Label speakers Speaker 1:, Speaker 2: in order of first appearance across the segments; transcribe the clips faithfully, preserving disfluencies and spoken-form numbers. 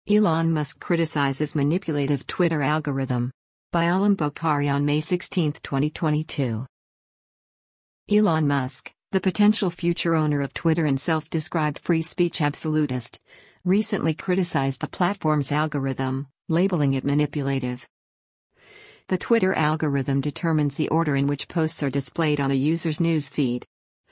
Speaker 1: Elon Musk criticizes manipulative Twitter algorithm. By Alam Bokhari on May sixteenth, twenty twenty-two. Elon Musk, the potential future owner of Twitter and self-described free speech absolutist, recently criticized the platform's algorithm, labeling it manipulative. The Twitter algorithm determines the order in which posts are displayed on a user's news feed.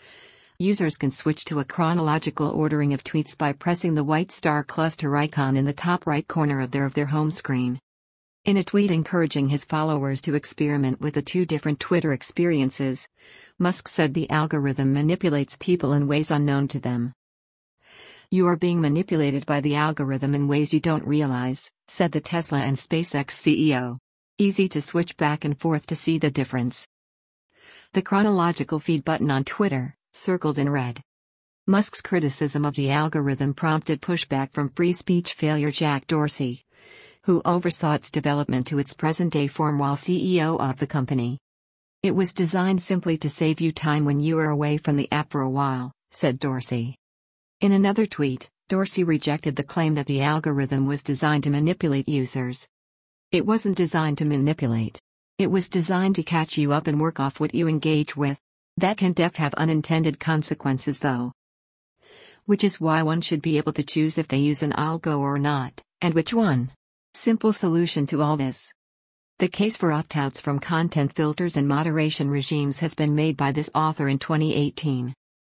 Speaker 1: Users can switch to a chronological ordering of tweets by pressing the white star cluster icon in the top right corner of their of their home screen. In a tweet encouraging his followers to experiment with the two different Twitter experiences, Musk said the algorithm manipulates people in ways unknown to them. "You are being manipulated by the algorithm in ways you don't realize," said the Tesla and SpaceX C E O. "Easy to switch back and forth to see the difference." The chronological feed button on Twitter, circled in red. Musk's criticism of the algorithm prompted pushback from free speech failure Jack Dorsey, who oversaw its development to its present-day form while C E O of the company. "It was designed simply to save you time when you are away from the app for a while," said Dorsey. In another tweet, Dorsey rejected the claim that the algorithm was designed to manipulate users. "It wasn't designed to manipulate. It was designed to catch you up and work off what you engage with. That can def have unintended consequences though. Which is why one should be able to choose if they use an algo or not, and which one. Simple solution to all this. The case for opt-outs from content filters and moderation regimes has been made by this author in twenty eighteen.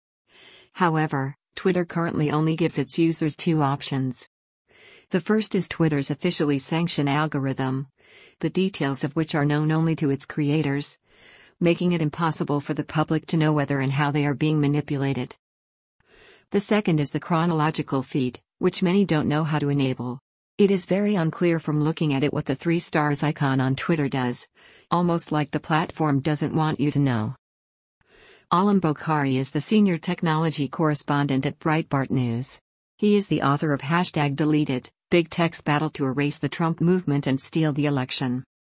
Speaker 1: However, Twitter currently only gives its users two options. The first is Twitter's officially sanctioned algorithm, the details of which are known only to its creators, making it impossible for the public to know whether and how they are being manipulated. The second is the chronological feed, which many don't know how to enable. It is very unclear from looking at it what the three stars icon on Twitter does, almost like the platform doesn't want you to know. Alam Bokhari is the senior technology correspondent at Breitbart News. He is the author of Hashtag Deleted, Big Tech's Battle to Erase the Trump Movement and Steal the Election.